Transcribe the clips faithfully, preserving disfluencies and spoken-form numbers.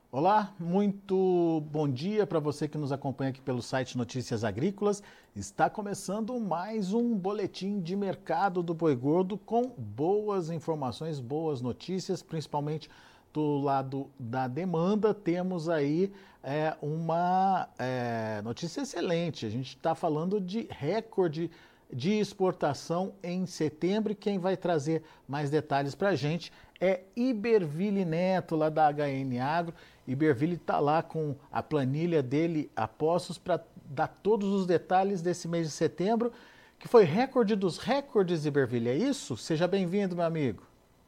Olá, muito bom dia para você que nos acompanha aqui pelo site Notícias Agrícolas. Está começando mais um boletim de mercado do boi gordo com boas informações, boas notícias, principalmente do lado da demanda. Temos aí é, uma é, notícia excelente. A gente está falando de recorde de exportação em setembro. E quem vai trazer mais detalhes para a gente é Iberville Neto, lá da H N Agro. Iberville está lá com a planilha dele a postos para dar todos os detalhes desse mês de setembro, que foi recorde dos recordes, Iberville. É isso? Seja bem-vindo, meu amigo.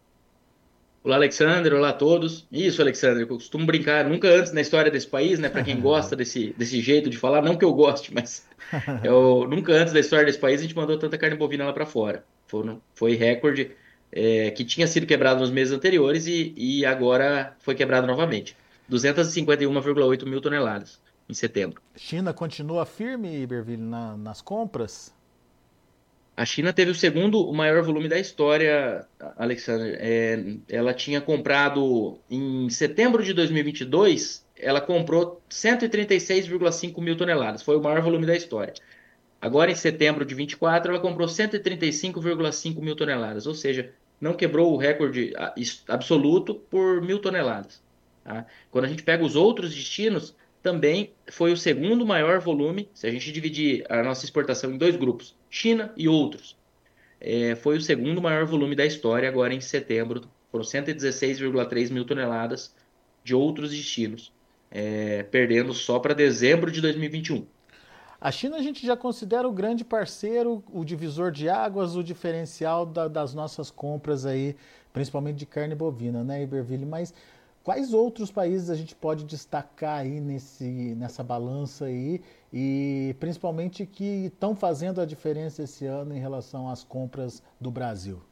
Olá, Alexandre. Olá a todos. Isso, Alexandre, eu costumo brincar nunca antes na história desse país, né? Para quem gosta desse, desse jeito de falar, não que eu goste, mas eu, nunca antes da história desse país a gente mandou tanta carne bovina lá para fora. Foi, foi recorde é, que tinha sido quebrado nos meses anteriores e, e agora foi quebrado novamente. duzentas e cinquenta e um vírgula oito mil toneladas em setembro. China continua firme, Iberville, na, nas compras? A China teve o segundo o maior volume da história, Alexander. É, ela tinha comprado em setembro de dois mil e vinte e dois, ela comprou cento e trinta e seis vírgula cinco mil toneladas. Foi o maior volume da história. Agora, em setembro de vinte e quatro, ela comprou cento e trinta e cinco vírgula cinco mil toneladas. Ou seja, não quebrou o recorde ah, is- absoluto por mil toneladas. Tá? Quando a gente pega os outros destinos, também foi o segundo maior volume, se a gente dividir a nossa exportação em dois grupos, China e outros. É, foi o segundo maior volume da história, agora em setembro. Foram cento e dezesseis vírgula três mil toneladas de outros destinos, é, perdendo só para dezembro de dois mil e vinte e um. A China a gente já considera o grande parceiro, o divisor de águas, o diferencial da- das nossas compras aí, principalmente de carne bovina, né, Iberville? Mas quais outros países a gente pode destacar aí nesse, nessa balança aí e principalmente que estão fazendo a diferença esse ano em relação às compras do Brasil?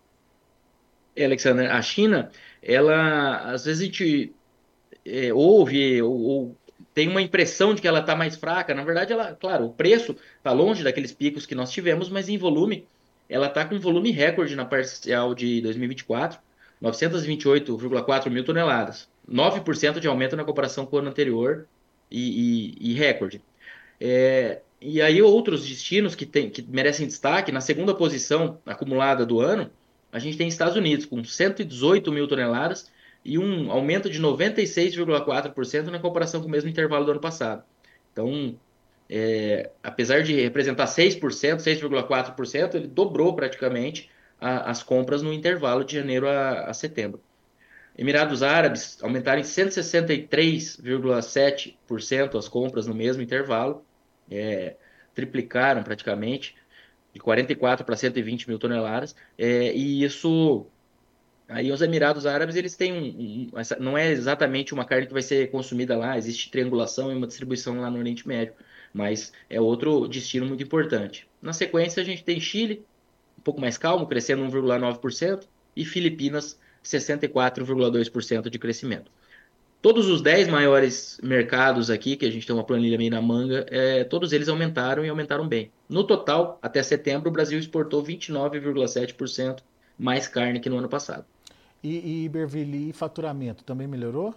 É, Alexander, a China, ela, às vezes a gente é, ouve ou, ou tem uma impressão de que ela está mais fraca. Na verdade, ela, claro, o preço está longe daqueles picos que nós tivemos, mas em volume, ela está com volume recorde na parcial de dois mil e vinte e quatro, novecentos e vinte e oito vírgula quatro mil toneladas, nove por cento de aumento na comparação com o ano anterior e, e, e recorde. É, e aí outros destinos que, tem, que merecem destaque, na segunda posição acumulada do ano, a gente tem Estados Unidos com cento e dezoito mil toneladas e um aumento de noventa e seis vírgula quatro por cento na comparação com o mesmo intervalo do ano passado. Então, é, apesar de representar seis por cento, seis vírgula quatro por cento, ele dobrou praticamente a, as compras no intervalo de janeiro a, a setembro. Emirados Árabes aumentaram em cento e sessenta e três vírgula sete por cento as compras no mesmo intervalo, é, triplicaram praticamente, de quarenta e quatro para cento e vinte mil toneladas, é, e isso, aí os Emirados Árabes, eles têm um, um, essa, não é exatamente uma carne que vai ser consumida lá, existe triangulação e uma distribuição lá no Oriente Médio, mas é outro destino muito importante. Na sequência, a gente tem Chile, um pouco mais calmo, crescendo um vírgula nove por cento, e Filipinas, sessenta e quatro vírgula dois por cento de crescimento. Todos os dez maiores mercados aqui, que a gente tem uma planilha meio na manga, é, todos eles aumentaram e aumentaram bem. No total, até setembro, o Brasil exportou vinte e nove vírgula sete por cento mais carne que no ano passado. E, e Iberville, e faturamento também melhorou?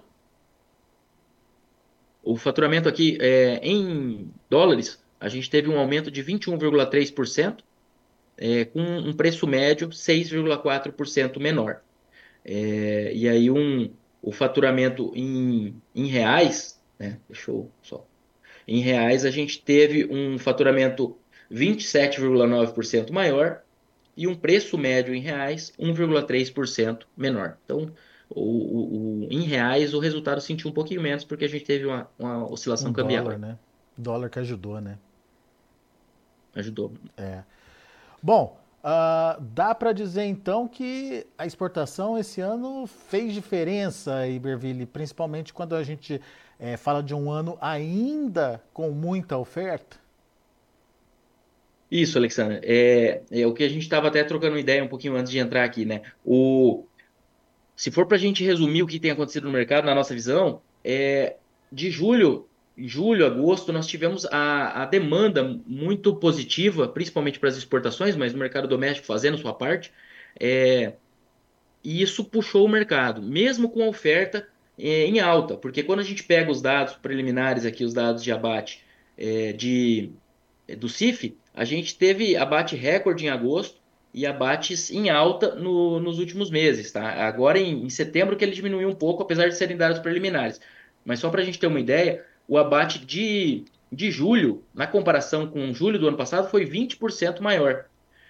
O faturamento aqui, é, em dólares, a gente teve um aumento de vinte e um vírgula três por cento, é, com um preço médio seis vírgula quatro por cento menor. É, e aí um, o faturamento em, em reais, né? Deixa eu só. Em reais, a gente teve um faturamento vinte e sete vírgula nove por cento maior e um preço médio em reais um vírgula três por cento menor. Então, o, o- o- em reais, o resultado sentiu um pouquinho menos porque a gente teve uma, uma Um oscilação cambial dólar, aí. né? Dólar que ajudou, né? Ajudou. É. Bom, ah, dá para dizer então que a exportação esse ano fez diferença, Iberville, principalmente quando a gente eh, fala de um ano ainda com muita oferta? Isso, Alexandre. É, é o que a gente estava até trocando ideia um pouquinho antes de entrar aqui, né? O, Se for para a gente resumir o que tem acontecido no mercado, na nossa visão, é, de julho, julho, agosto, nós tivemos a, a demanda muito positiva, principalmente para as exportações, mas no mercado doméstico fazendo sua parte, é, e isso puxou o mercado. Mesmo com a oferta, é, em alta, porque quando a gente pega os dados preliminares aqui, os dados de abate é, de, é, do C I F, a gente teve abate recorde em agosto e abates em alta no- nos últimos meses, tá? Agora em, em setembro que ele diminuiu um pouco, apesar de serem dados preliminares. Mas só para a gente ter uma ideia, o abate de, de julho, na comparação com julho do ano passado, foi vinte por cento maior.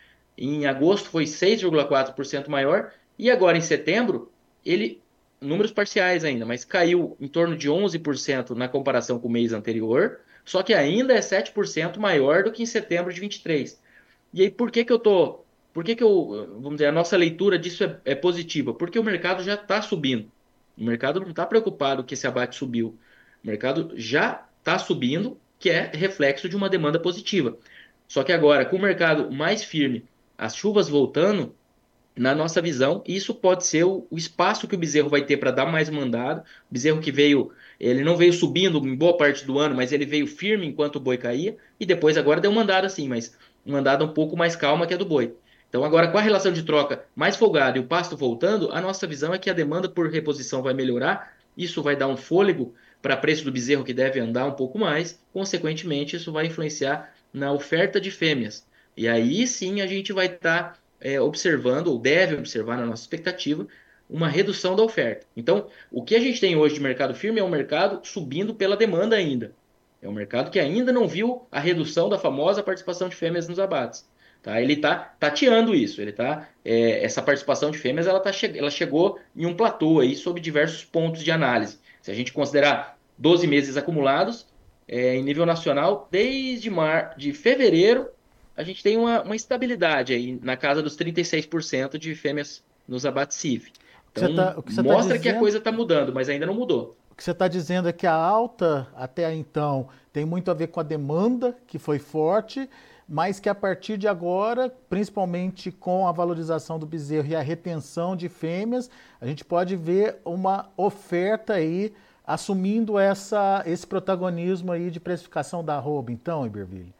Em agosto foi seis vírgula quatro por cento maior e agora em setembro ele números parciais ainda, mas caiu em torno de onze por cento na comparação com o mês anterior, só que ainda é sete por cento maior do que em setembro de vinte e três. E aí por que que eu tô, por que que eu, vamos dizer, a nossa leitura disso é, é positiva? Porque o mercado já está subindo. O mercado não está preocupado que esse abate subiu. O mercado já está subindo, que é reflexo de uma demanda positiva. Só que agora, com o mercado mais firme, as chuvas voltando, na nossa visão, isso pode ser o, o espaço que o bezerro vai ter para dar mais mandado. O bezerro que veio, ele não veio subindo em boa parte do ano, mas ele veio firme enquanto o boi caía, e depois agora deu mandada assim, mas mandada um pouco mais calma que a do boi. Então agora com a relação de troca mais folgada e o pasto voltando, a nossa visão é que a demanda por reposição vai melhorar, isso vai dar um fôlego para preço do bezerro que deve andar um pouco mais, consequentemente isso vai influenciar na oferta de fêmeas. E aí sim a gente vai estar tá é, observando, ou deve observar na nossa expectativa, uma redução da oferta. Então, o que a gente tem hoje de mercado firme é um mercado subindo pela demanda ainda. É um mercado que ainda não viu a redução da famosa participação de fêmeas nos abates. Tá? Ele está tateando isso. Ele tá, é, essa participação de fêmeas ela, tá, ela chegou em um platô aí sob diversos pontos de análise. Se a gente considerar doze meses acumulados, é, em nível nacional, desde mar, de fevereiro a gente tem uma, uma estabilidade aí na casa dos trinta e seis por cento de fêmeas nos abates C I F. O que você Então, está o que você tá mostra que a dizendo, coisa está mudando, mas ainda não mudou. o que você tá dizendo é que a alta até então tem muito a ver com a demanda, que foi forte, mas que a partir de agora, principalmente com a valorização do bezerro e a retenção de fêmeas, a gente pode ver uma oferta aí assumindo essa, esse protagonismo aí de precificação da arroba, então, Iberville?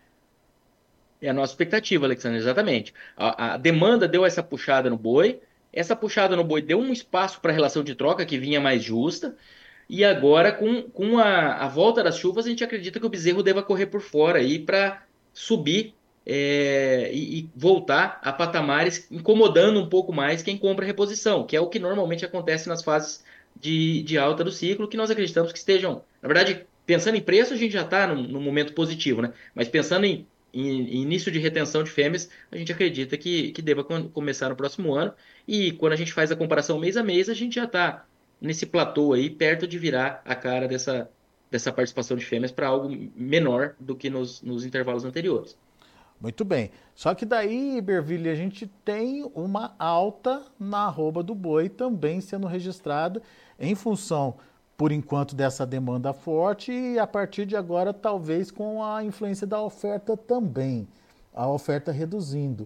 É a nossa expectativa, Alexandre, exatamente. A, a demanda deu essa puxada no boi, essa puxada no boi deu um espaço para a relação de troca que vinha mais justa, e agora, com, com a, a volta das chuvas, a gente acredita que o bezerro deva correr por fora aí para subir é, e, e voltar a patamares incomodando um pouco mais quem compra reposição, que é o que normalmente acontece nas fases de, de alta do ciclo, que nós acreditamos que estejam. Na verdade, pensando em preço, a gente já está num, num momento positivo, né? Mas pensando em, em, em início de retenção de fêmeas, a gente acredita que, que deva com- começar no próximo ano. E quando a gente faz a comparação mês a mês, a gente já está nesse platô aí, perto de virar a cara dessa, dessa participação de fêmeas para algo menor do que nos, nos intervalos anteriores. Muito bem. Só que daí, Iberville, a gente tem uma alta na arroba do boi também sendo registrada em função, por enquanto, dessa demanda forte e a partir de agora, talvez com a influência da oferta também, a oferta reduzindo.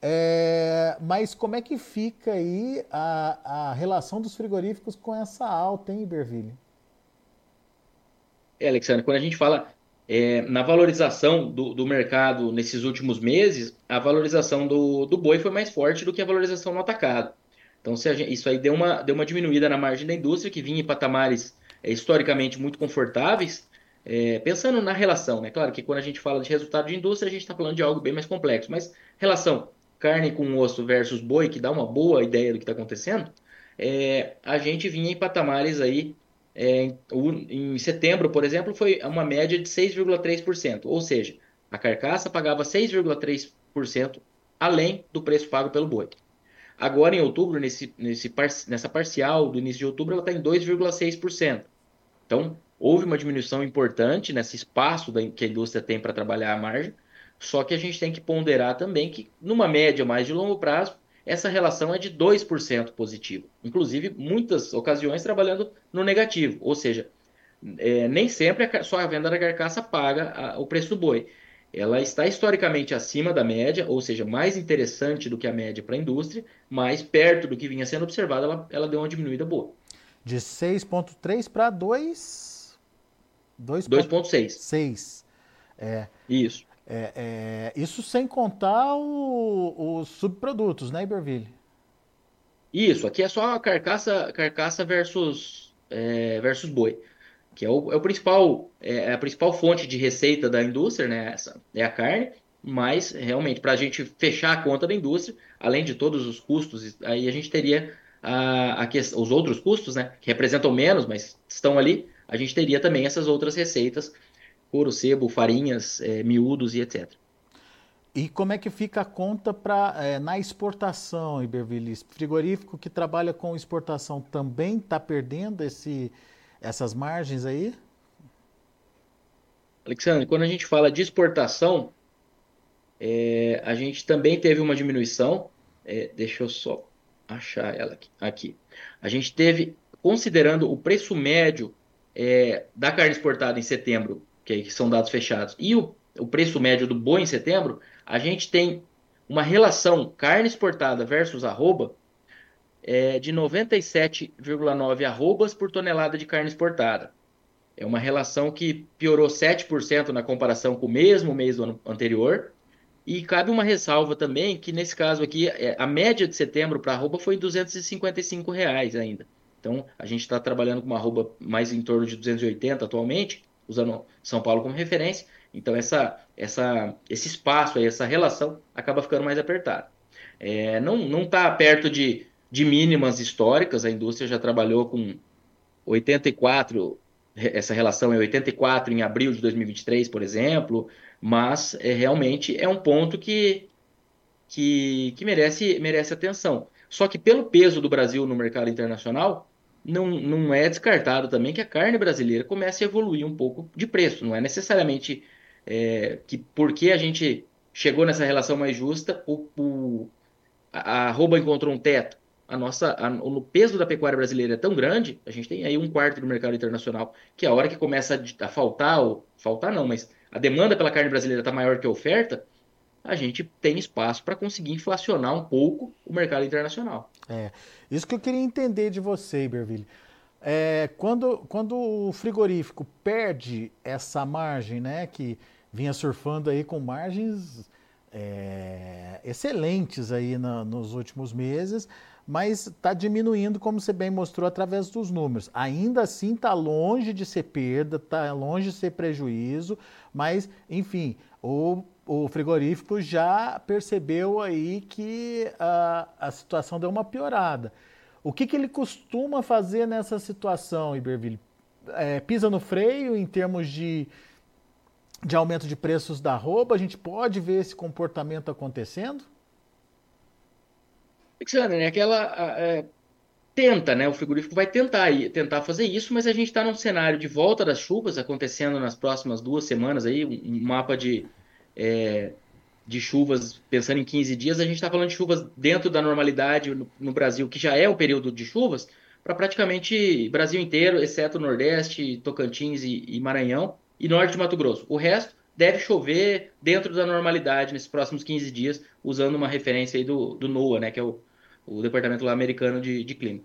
É, mas como é que fica aí a, a relação dos frigoríficos com essa alta, hein, Iberville? É, Alexandre, quando a gente fala é, na valorização do, do mercado nesses últimos meses, a valorização do, do boi foi mais forte do que a valorização no atacado. Então, se a gente- isso aí deu uma, deu uma diminuída na margem da indústria, que vinha em patamares é, historicamente muito confortáveis, é, pensando na relação, né? Claro que quando a gente fala de resultado de indústria, a gente está falando de algo bem mais complexo, mas relação carne com osso versus boi, que dá uma boa ideia do que está acontecendo, é, a gente vinha em patamares aí é, o- em setembro, por exemplo, foi uma média de seis vírgula três por cento, ou seja, a carcaça pagava seis vírgula três por cento além do preço pago pelo boi. Agora, em outubro, nesse, nesse par- nessa parcial do início de outubro, ela está em dois vírgula seis por cento. Então, houve uma diminuição importante nesse espaço da- que a indústria tem para trabalhar a margem, só que a gente tem que ponderar também que, numa média mais de longo prazo, essa relação é de dois por cento positiva. Inclusive, muitas ocasiões trabalhando no negativo, ou seja, é, nem sempre a só a venda da carcaça paga a- o preço do boi. Ela está historicamente acima da média, ou seja, mais interessante do que a média para a indústria, mas perto do que vinha sendo observado, ela, ela deu uma diminuída boa. De seis vírgula três para dois, dois vírgula seis. dois vírgula seis. É, Isso. é, é, isso sem contar o- os subprodutos, né, Iberville? Isso, aqui é só carcaça, carcaça versus, é, versus boi, que é o, é o principal, é é a principal fonte de receita da indústria, né? Essa é a carne, mas realmente para a gente fechar a conta da indústria, além de todos os custos, aí a gente teria a, a que, os outros custos, né? Que representam menos, mas estão ali. A gente teria também essas outras receitas, couro, sebo, farinhas, é, miúdos e etcétera. E como é que fica a conta pra, é, na exportação, Iberville? Frigorífico que trabalha com exportação também está perdendo esse, essas margens aí? Alexandre, quando a gente fala de exportação, é, a gente também teve uma diminuição. É, deixa eu só achar ela aqui. Aqui. A gente teve, considerando o preço médio é, da carne exportada em setembro, que, que são dados fechados, e o, o preço médio do boi em setembro, a gente tem uma relação carne exportada versus arroba é, de noventa e sete vírgula nove arrobas por tonelada de carne exportada. É uma relação que piorou sete por cento na comparação com o mesmo mês do ano anterior. E cabe uma ressalva também, que nesse caso aqui, é, a média de setembro para arroba foi duzentos e cinquenta e cinco reais ainda. Então, a gente está trabalhando com uma arroba mais em torno de duzentos e oitenta atualmente, usando São Paulo como referência. Então, essa, essa, esse espaço aí, essa relação, acaba ficando mais apertada. É, não não está perto de, de mínimas históricas, a indústria já trabalhou com oitenta e quatro, essa relação é oitenta e quatro em abril de dois mil e vinte e três, por exemplo, mas é, realmente é um ponto que, que, que merece, merece atenção. Só que pelo peso do Brasil no mercado internacional, não, não é descartado também que a carne brasileira comece a evoluir um pouco de preço. Não é necessariamente é, que porque a gente chegou nessa relação mais justa, o, o, a a arroba encontrou um teto. A nossa, a, o peso da pecuária brasileira é tão grande, a gente tem aí um quarto do mercado internacional, que a hora que começa a, a faltar, ou faltar não, mas a demanda pela carne brasileira está maior que a oferta, a gente tem espaço para conseguir inflacionar um pouco o mercado internacional. É, isso que eu queria entender de você, Iberville. É, quando, quando o frigorífico perde essa margem, né, que vinha surfando aí com margens é, excelentes aí na- nos últimos meses, mas está diminuindo, como você bem mostrou, através dos números. Ainda assim, está longe de ser perda, está longe de ser prejuízo, mas, enfim, o, o frigorífico já percebeu aí que a, a situação deu uma piorada. O que, que ele costuma fazer nessa situação, Iberville? É, pisa no freio em termos de, de aumento de preços da roupa? A gente pode ver esse comportamento acontecendo? Alexandre, né, aquela é, tenta, né? O frigorífico vai tentar, tentar fazer isso, mas a gente está num cenário de volta das chuvas acontecendo nas próximas duas semanas aí, um, um mapa de é, de chuvas, pensando em quinze dias, a gente está falando de chuvas dentro da normalidade no, no Brasil, que já é um período de chuvas, para praticamente Brasil inteiro, exceto Nordeste, Tocantins e, e Maranhão, e Norte de Mato Grosso. O resto deve chover dentro da normalidade nesses próximos quinze dias, usando uma referência aí do, do NOAA, né, que é o, o Departamento lá americano de, de Clima.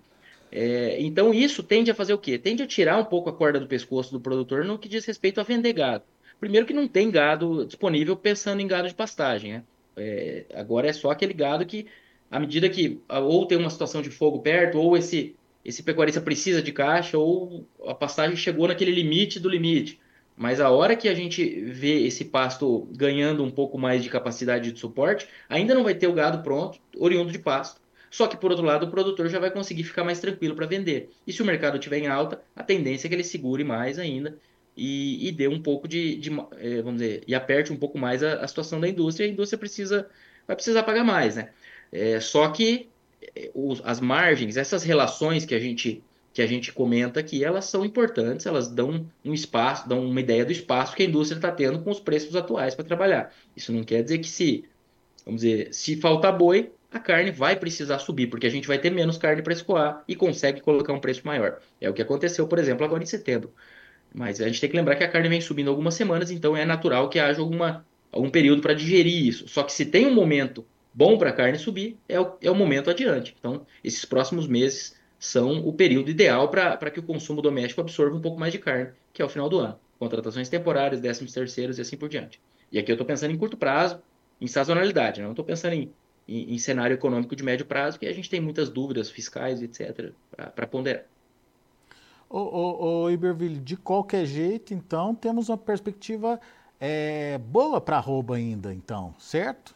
É, então isso tende a fazer o quê? Tende a tirar um pouco a corda do pescoço do produtor no que diz respeito a vender gado. Primeiro que não tem gado disponível pensando em gado de pastagem, né? É, agora é só aquele gado que, à medida que ou tem uma situação de fogo perto, ou esse, esse pecuarista precisa de caixa, ou a pastagem chegou naquele limite do limite. Mas a hora que a gente vê esse pasto ganhando um pouco mais de capacidade de suporte, ainda não vai ter o gado pronto, oriundo de pasto. Só que, por outro lado, o produtor já vai conseguir ficar mais tranquilo para vender. E se o mercado estiver em alta, a tendência é que ele segure mais ainda e, e dê um pouco de, de, eh, vamos dizer, e aperte um pouco mais a, a situação da indústria. E a indústria precisa, vai precisar pagar mais, né? É, só que eh, os, as margens, essas relações que a gente que a gente comenta aqui, elas são importantes, elas dão um espaço, dão uma ideia do espaço que a indústria está tendo com os preços atuais para trabalhar. Isso não quer dizer que se vamos dizer, se faltar boi, a carne vai precisar subir, porque a gente vai ter menos carne para escoar e consegue colocar um preço maior. É o que aconteceu, por exemplo, agora em setembro. Mas a gente tem que lembrar que a carne vem subindo algumas semanas, então é natural que haja alguma, algum período para digerir isso. Só que se tem um momento bom para a carne subir, é o, é o momento adiante. Então, esses próximos meses são o período ideal para que o consumo doméstico absorva um pouco mais de carne, que é o final do ano. Contratações temporárias, décimos terceiros e assim por diante. E aqui eu estou pensando em curto prazo, em sazonalidade, né? Não estou pensando em, em, em cenário econômico de médio prazo, que a gente tem muitas dúvidas fiscais, etcétera, para ponderar. Ô, ô, ô Iberville, de qualquer jeito, então, temos uma perspectiva é, boa para arroba ainda, então, certo?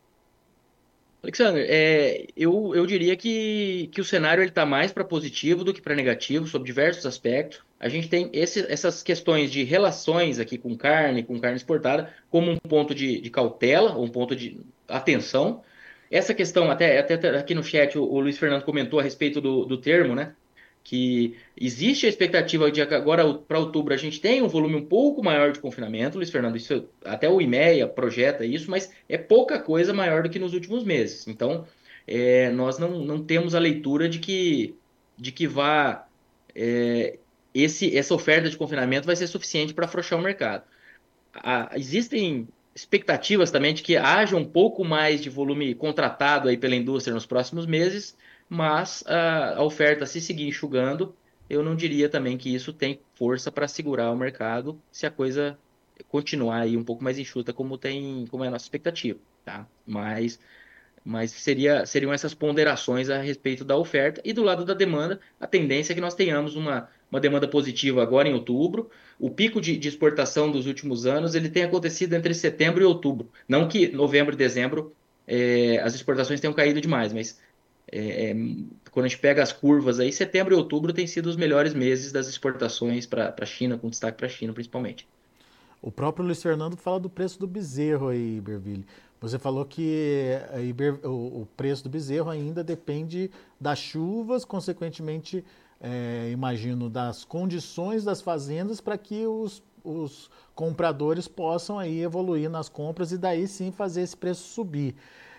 Alexandre, é, eu, eu diria que, que o cenário está mais para positivo do que para negativo, sob diversos aspectos. A gente tem esse- essas questões de relações aqui com carne, com carne exportada, como um ponto de, de cautela, um ponto de atenção. Essa questão, até, até aqui no chat, o, o Luiz Fernando comentou a respeito do, do termo, né? Que existe a expectativa de que agora para outubro a gente tem um volume um pouco maior de confinamento, Luiz Fernando, isso, até o IMEA projeta isso, mas é pouca coisa maior do que nos últimos meses. Então, é, nós não, não temos a leitura de que, de que vá é, esse, essa oferta de confinamento vai ser suficiente para afrouxar o mercado. A- existem expectativas também de que haja um pouco mais de volume contratado aí pela indústria nos próximos meses, mas a, a oferta se seguir enxugando, eu não diria também que isso tem força para segurar o mercado se a coisa continuar aí um pouco mais enxuta como tem, como é a nossa expectativa, tá? Mas mas seria, seriam essas ponderações a respeito da oferta. E do lado da demanda, a tendência é que nós tenhamos uma, uma demanda positiva agora em outubro. O pico de, de exportação dos últimos anos ele tem acontecido entre setembro e outubro. Não que novembro e dezembro é, as exportações tenham caído demais, mas é, é, quando a gente pega as curvas aí, setembro e outubro têm sido os melhores meses das exportações para a China, com destaque para a China principalmente. O próprio Luiz Fernando fala do preço do bezerro aí, Iberville. Você falou que a Iber- o, o preço do bezerro ainda depende das chuvas, consequentemente, é, imagino, das condições das fazendas para que os, os compradores possam aí evoluir nas compras e daí sim fazer esse preço subir.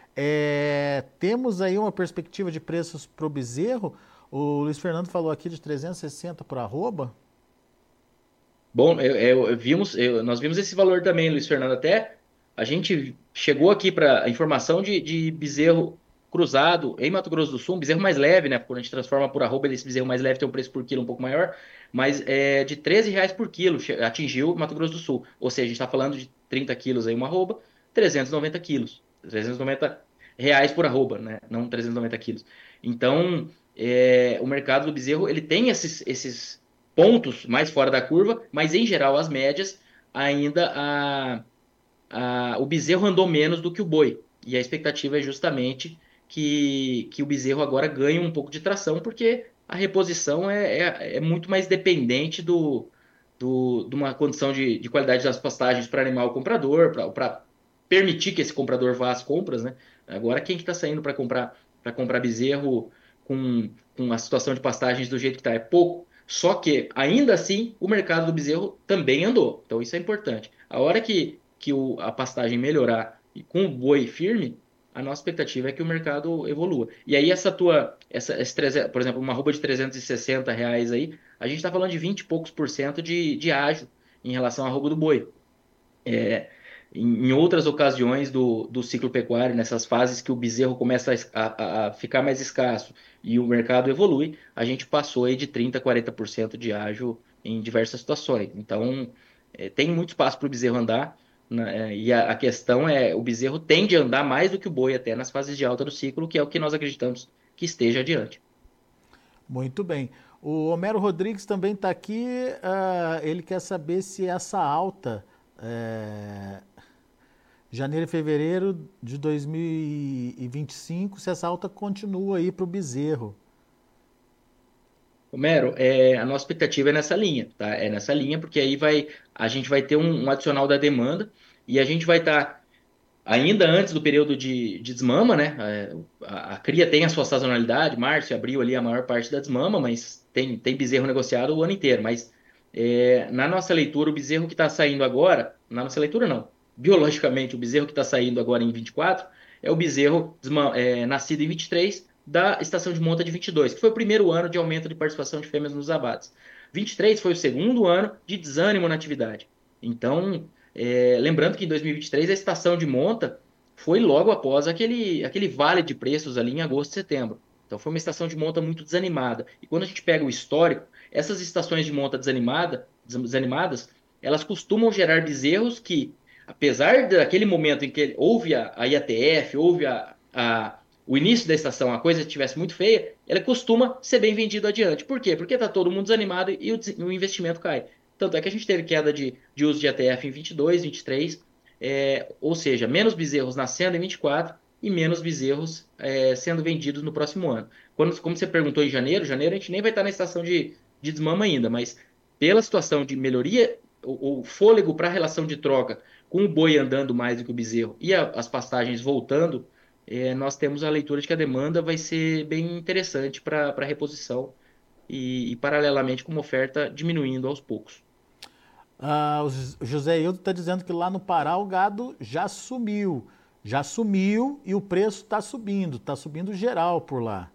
É, temos aí uma perspectiva de preços para o bezerro. O Luiz Fernando falou aqui de trezentos e sessenta por arroba. Bom, eu, eu- eu vimos, eu- nós vimos esse valor também, Luiz Fernando, até a gente chegou aqui para a informação de, de bezerro cruzado em Mato Grosso do Sul, um bezerro mais leve, né? Quando a gente transforma por arroba, esse bezerro mais leve tem um preço por quilo um pouco maior, mas é de treze reais por quilo, che- atingiu Mato Grosso do Sul. Ou seja, a gente está falando de trinta quilos aí uma arroba, trezentos e noventa quilos. trezentos e noventa reais por arroba, né? Não trezentos e noventa quilos. Então, é, o mercado do bezerro, ele tem esses, esses pontos mais fora da curva, mas em geral as médias ainda a, a, o bezerro andou menos do que o boi. E a expectativa é justamente que, que o bezerro agora ganhe um pouco de tração, porque a reposição é, é, é muito mais dependente do, do, de uma condição de, de qualidade das pastagens para animar o comprador, para permitir que esse comprador vá às compras, né? Agora, quem que está saindo para comprar para comprar bezerro com, com a situação de pastagens do jeito que está? É pouco. Só que, ainda assim, o mercado do bezerro também andou. Então, isso é importante. A hora que, que o, a pastagem melhorar e com o boi firme, a nossa expectativa é que o mercado evolua. E aí, essa tua, essa, esse, trezentos por exemplo, uma arroba de trezentos e sessenta reais aí, a gente está falando de vinte e poucos por cento de, de ágio em relação à arroba do boi. É, em, em outras ocasiões do, do ciclo pecuário, nessas fases que o bezerro começa a, a- a ficar mais escasso e o mercado evolui, a gente passou aí de trinta por cento, quarenta por cento de ágio em diversas situações. Então, é, tem muito espaço para o bezerro andar, né, é, e a, a questão é, o bezerro tende a andar mais do que o boi até nas fases de alta do ciclo, que é o que nós acreditamos que esteja adiante. Muito bem. O Homero Rodrigues também está aqui. Ah, ele quer saber se essa alta, é, janeiro e fevereiro de dois mil e vinte e cinco, se essa alta continua aí para o bezerro. Homero, é, a nossa expectativa é nessa linha, tá? É nessa linha, porque aí vai, a gente vai ter um, um adicional da demanda e a gente vai estar ainda antes do período de, de desmama, né? É, A, a cria tem a sua sazonalidade, março e abril ali a maior parte da desmama, mas tem, tem bezerro negociado o ano inteiro. Mas é, na nossa leitura, o bezerro que está saindo agora, na nossa leitura não, biologicamente, o bezerro que está saindo agora em vinte e quatro é o bezerro desma- é, nascido em vinte e três da estação de monta de vinte e dois, que foi o primeiro ano de aumento de participação de fêmeas nos abates. vinte e três foi o segundo ano de desânimo na atividade. Então, é, lembrando que em dois mil e vinte e três a estação de monta foi logo após aquele, aquele vale de preços ali em agosto e setembro. Então foi uma estação de monta muito desanimada. E quando a gente pega o histórico, essas estações de monta desanimada, desanimadas, elas costumam gerar bezerros que, apesar daquele momento em que houve a, a I A T F, houve a, a, o início da estação a coisa estivesse muito feia, ela costuma ser bem vendido adiante. Por quê? Porque está todo mundo desanimado e o, des- o investimento cai. Tanto é que a gente teve queda de, de uso de E T F em vinte e dois, vinte e três, é, ou seja, menos bezerros nascendo em vinte e quatro e menos bezerros é, sendo vendidos no próximo ano. Quando, como você perguntou em janeiro, janeiro a gente nem vai estar na estação de, de desmama ainda, mas pela situação de melhoria, o, o fôlego para a relação de troca com o boi andando mais do que o bezerro e a, as pastagens voltando, é, nós temos a leitura de que a demanda vai ser bem interessante para a reposição e, e, paralelamente, com uma oferta diminuindo aos poucos. Ah, o José Hildo está dizendo que lá no Pará o gado já sumiu. Já sumiu e o preço está subindo, está subindo geral por lá.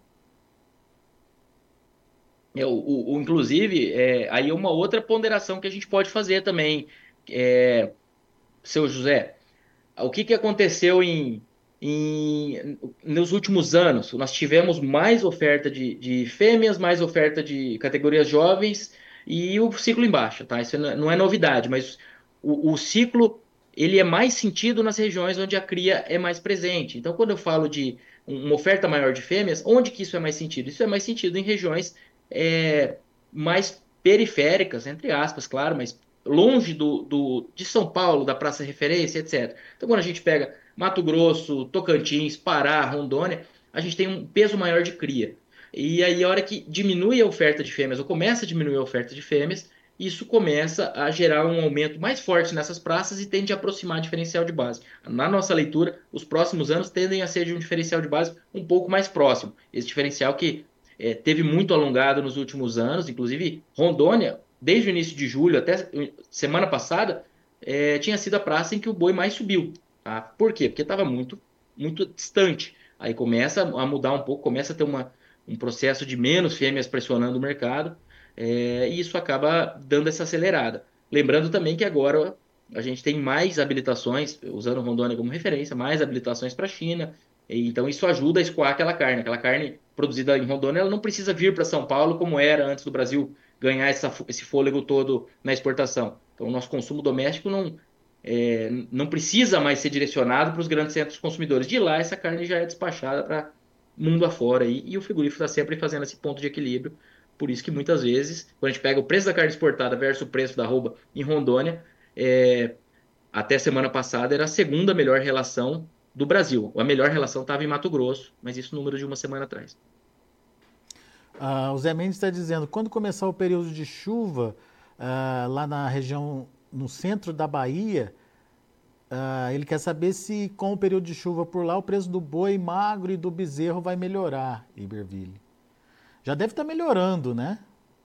É, o, o, o- inclusive, é, aí é uma outra ponderação que a gente pode fazer também, é, seu José. O que, que aconteceu em, em- nos últimos anos? Nós tivemos mais oferta de, de fêmeas, mais oferta de categorias jovens e o ciclo em baixa, tá? Isso não é não é novidade, mas o, o ciclo ele é mais sentido nas regiões onde a cria é mais presente. Então, quando eu falo de um- uma oferta maior de fêmeas, onde que isso é mais sentido? Isso é mais sentido em regiões é, mais periféricas, entre aspas, claro, mas longe do, do, de São Paulo, da Praça Referência, etcétera. Então, quando a gente pega Mato Grosso, Tocantins, Pará, Rondônia, a gente tem um peso maior de cria. E aí, a hora que diminui a oferta de fêmeas, ou começa a diminuir a oferta de fêmeas, isso começa a gerar um aumento mais forte nessas praças e tende a aproximar o diferencial de base. Na nossa leitura, os próximos anos tendem a ser de um diferencial de base um pouco mais próximo. Esse diferencial que é, teve muito alongado nos últimos anos, inclusive Rondônia, desde o início de julho até semana passada, é, tinha sido a praça em que o boi mais subiu. Tá? Por quê? Porque estava muito, muito distante. Aí começa a mudar um pouco, começa a ter uma, um processo de menos fêmeas pressionando o mercado, é, e isso acaba dando essa acelerada. Lembrando também que agora a gente tem mais habilitações, usando Rondônia como referência, mais habilitações para a China, e então isso ajuda a escoar aquela carne. Aquela carne produzida em Rondônia, ela não precisa vir para São Paulo como era antes do Brasil ganhar essa, esse fôlego todo na exportação. Então, o nosso consumo doméstico não, é, não precisa mais ser direcionado para os grandes centros consumidores. De lá, essa carne já é despachada para mundo afora. E, e o frigorífico está sempre fazendo esse ponto de equilíbrio. Por isso que muitas vezes, quando a gente pega o preço da carne exportada versus o preço da arroba em Rondônia, é, até semana passada era a segunda melhor relação do Brasil. A melhor relação estava em Mato Grosso, mas isso número de uma semana atrás. Ah, o Zé Mendes está dizendo, quando começar o período de chuva, ah, lá na região, no centro da Bahia, ah, ele quer saber se com o período de chuva por lá o preço do boi magro e do bezerro vai melhorar, Iberville. Já deve estar melhorando, né?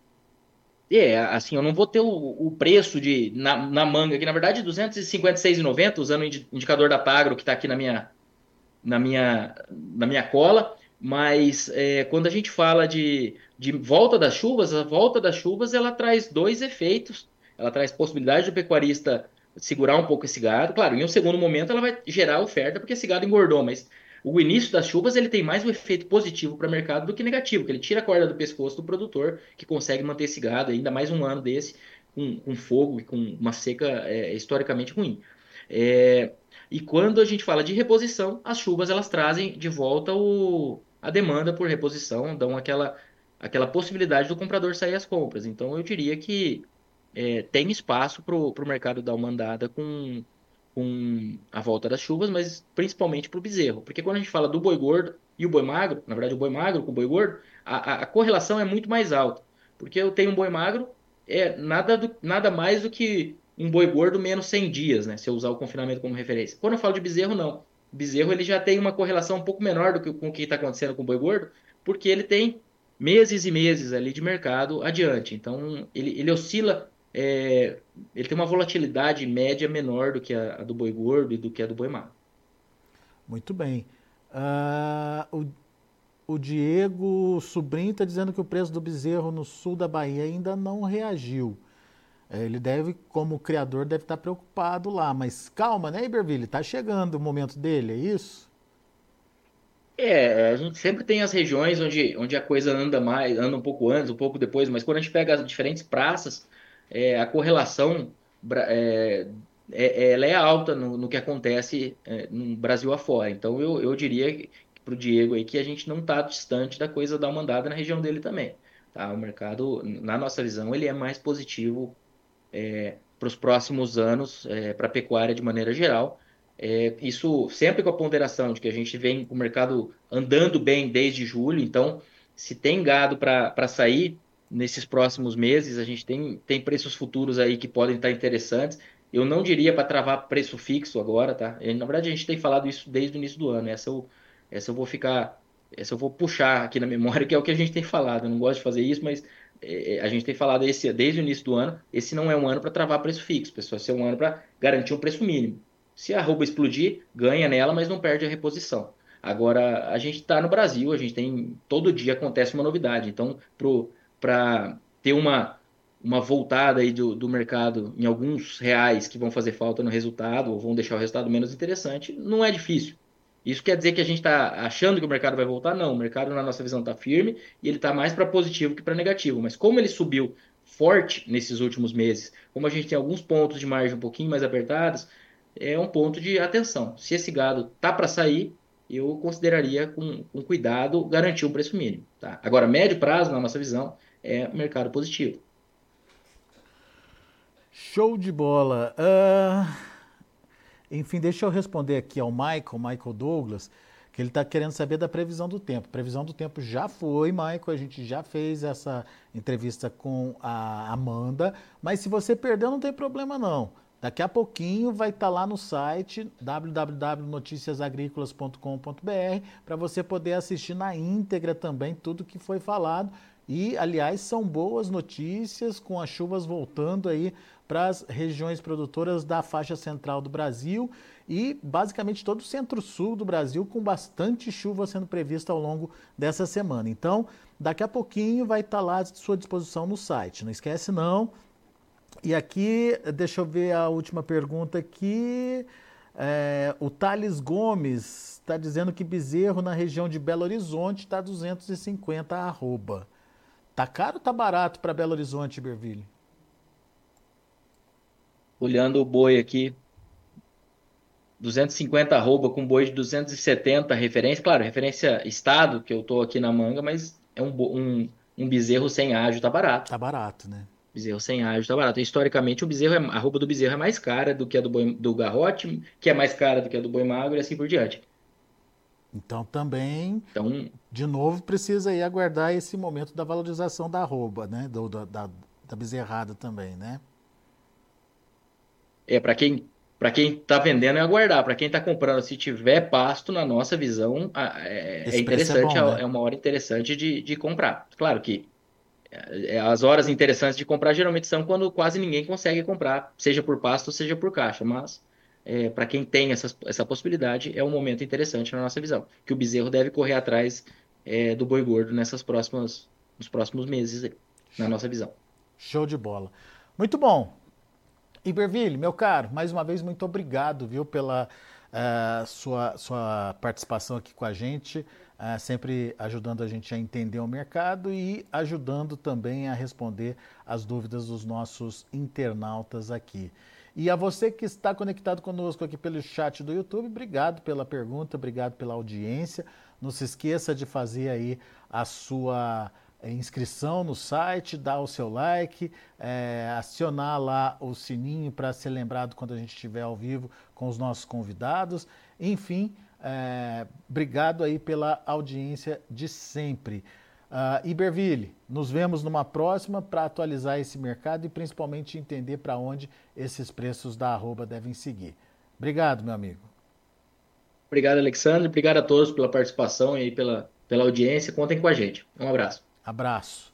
É, assim, eu não vou ter o, o preço de na, na manga, que na verdade é duzentos e cinquenta e seis e noventa, usando o indi- indicador da Pagro que está aqui na minha, na minha, na minha cola, mas é, quando a gente fala de, de volta das chuvas, a volta das chuvas ela traz dois efeitos. Ela traz possibilidade do pecuarista segurar um pouco esse gado. Claro, em um segundo momento ela vai gerar oferta porque esse gado engordou, mas o início das chuvas ele tem mais um efeito positivo para o mercado do que negativo, que ele tira a corda do pescoço do produtor que consegue manter esse gado ainda mais um ano desse com, com fogo e com uma seca é, historicamente ruim. É, e quando a gente fala de reposição, as chuvas elas trazem de volta o, a demanda por reposição, dão aquela, aquela possibilidade do comprador sair às compras. Então eu diria que é, tem espaço para o mercado dar uma andada com, com a volta das chuvas, mas principalmente para o bezerro. Porque quando a gente fala do boi gordo e o boi magro, na verdade o boi magro com o boi gordo, a, a, a correlação é muito mais alta. Porque eu tenho um boi magro, é nada, do, nada mais do que um boi gordo menos cem dias, né? Se eu usar o confinamento como referência. Quando eu falo de bezerro, não. O bezerro ele já tem uma correlação um pouco menor do que com o que está acontecendo com o boi gordo, porque ele tem meses e meses ali de mercado adiante. Então, ele, ele oscila, é, ele tem uma volatilidade média menor do que a, a do boi gordo e do que a do boi magro. Muito bem. Ah, o, o Diego Sobrinho está dizendo que o preço do bezerro no sul da Bahia ainda não reagiu. É, ele deve, como criador, deve estar preocupado lá. Mas calma, né, Iberville? Está chegando o momento dele, é isso? É, a gente sempre tem as regiões onde, onde a coisa anda mais, anda um pouco antes, um pouco depois, mas quando a gente pega as diferentes praças, é, a correlação bra- é, é- ela é alta no, no que acontece é, no Brasil afora. Então eu, eu diria que para o Diego aí que a gente não está distante da coisa dar uma andada na região dele também. Tá? O mercado, na nossa visão, ele é mais positivo é, para os próximos anos, é, para a pecuária de maneira geral. É, isso sempre com a ponderação de que a gente vem com o mercado andando bem desde julho, então se tem gado para sair nesses próximos meses, a gente tem, tem preços futuros aí que podem estar interessantes. Eu não diria para travar preço fixo agora, tá? E, na verdade, a gente tem falado isso desde o início do ano. Essa eu, essa eu vou ficar, essa eu vou puxar aqui na memória, que é o que a gente tem falado. Eu não gosto de fazer isso, mas é, a gente tem falado esse, desde o início do ano. Esse não é um ano para travar preço fixo, pessoal. Esse é um ano para garantir um preço mínimo. Se a arroba explodir, ganha nela, mas não perde a reposição. Agora, a gente está no Brasil, a gente tem. Todo dia acontece uma novidade. Então, para ter uma, uma voltada aí do, do mercado em alguns reais que vão fazer falta no resultado, ou vão deixar o resultado menos interessante, não é difícil. Isso quer dizer que a gente está achando que o mercado vai voltar? Não, o mercado, na nossa visão, está firme e ele está mais para positivo que para negativo. Mas como ele subiu forte nesses últimos meses, como a gente tem alguns pontos de margem um pouquinho mais apertados, é um ponto de atenção. Se esse gado tá para sair, eu consideraria com, com cuidado garantir um preço mínimo. Tá? Agora, médio prazo, na nossa visão, é mercado positivo. Show de bola. Uh, enfim, deixa eu responder aqui ao Michael, Michael Douglas, que ele está querendo saber da previsão do tempo. Previsão do tempo já foi, Michael, a gente já fez essa entrevista com a Amanda, mas se você perdeu não tem problema não. Daqui a pouquinho vai estar tá lá no site w w w ponto noticias agrícolas ponto com ponto b r para você poder assistir na íntegra também tudo que foi falado. E, aliás, são boas notícias com as chuvas voltando aí para as regiões produtoras da faixa central do Brasil e basicamente todo o centro-sul do Brasil com bastante chuva sendo prevista ao longo dessa semana. Então, daqui a pouquinho vai estar lá à sua disposição no site. Não esquece não. E aqui, deixa eu ver a última pergunta aqui. É, o Thales Gomes está dizendo que bezerro na região de Belo Horizonte está duzentos e cinquenta a arroba. Tá caro ou tá barato para Belo Horizonte, Iberville? Olhando o boi aqui, duzentos e cinquenta arroba com boi de duzentos e setenta, referência, claro, referência estado, que eu tô aqui na manga, mas é um, um, um bezerro sem ágio, tá barato. Tá barato, né? Bezerro sem ágio tá barato. Historicamente, o bezerro é, a arroba do bezerro é mais cara do que a do, boi, do garrote, que é mais cara do que a do boi magro e assim por diante. Então também, Então, de novo, precisa aí aguardar esse momento da valorização da arroba, né? Do, da, da, da bezerrada também, né? é para quem para quem tá vendendo é aguardar. Para quem tá comprando, se tiver pasto, na nossa visão, a- é, é Esse preço é interessante, bom, né? é uma hora interessante de, de comprar. Claro que é, as horas interessantes de comprar geralmente são quando quase ninguém consegue comprar, seja por pasto, seja por caixa. Mas é, para quem tem essa, essa possibilidade, é um momento interessante na nossa visão. Que o bezerro deve correr atrás é, do boi gordo nessas próximas, nos próximos meses, aí, na nossa visão. Show de bola. Muito bom. Iberville, meu caro, mais uma vez muito obrigado, viu, pela uh, sua, sua participação aqui com a gente, uh, sempre ajudando a gente a entender o mercado e ajudando também a responder as dúvidas dos nossos internautas aqui. E a você que está conectado conosco aqui pelo chat do YouTube, obrigado pela pergunta, obrigado pela audiência. Não se esqueça de fazer aí a sua inscrição no site, dar o seu like, é, acionar lá o sininho para ser lembrado quando a gente estiver ao vivo com os nossos convidados. Enfim, é, obrigado aí pela audiência de sempre. Uh, Iberville, nos vemos numa próxima para atualizar esse mercado e principalmente entender para onde esses preços da arroba devem seguir. Obrigado, meu amigo. Obrigado, Alexandre. Obrigado a todos pela participação e pela, pela audiência. Contem com a gente. Um abraço. Abraço.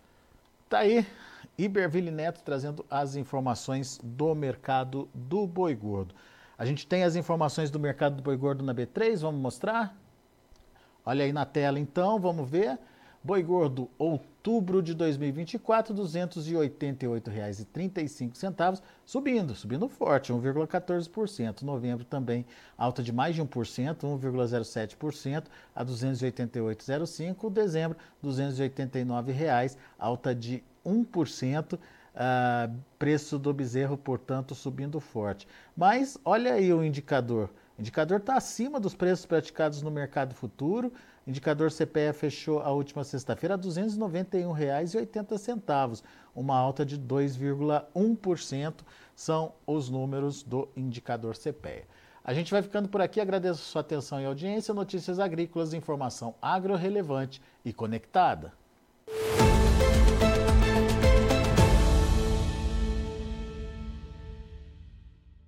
Tá aí, Iberville Neto trazendo as informações do mercado do boi gordo. A gente tem as informações do mercado do boi gordo na B três, vamos mostrar? Olha aí na tela então, vamos ver. Boi gordo, outubro de dois mil e vinte e quatro, duzentos e oitenta e oito reais e trinta e cinco centavos, subindo, subindo forte, um vírgula quatorze por cento. Novembro também alta de mais de um por cento, um vírgula zero sete por cento, a duzentos e oitenta e oito vírgula zero cinco por cento. Dezembro, duzentos e oitenta e nove reais, alta de um por cento. Uh, preço do bezerro, portanto, subindo forte. Mas olha aí o indicador. O indicador está acima dos preços praticados no mercado futuro. O indicador C P E fechou a última sexta-feira a duzentos e noventa e um reais e oitenta centavos, uma alta de dois vírgula um por cento, são os números do indicador C P E. A gente vai ficando por aqui, agradeço a sua atenção e audiência. Notícias Agrícolas, informação agro relevante e conectada.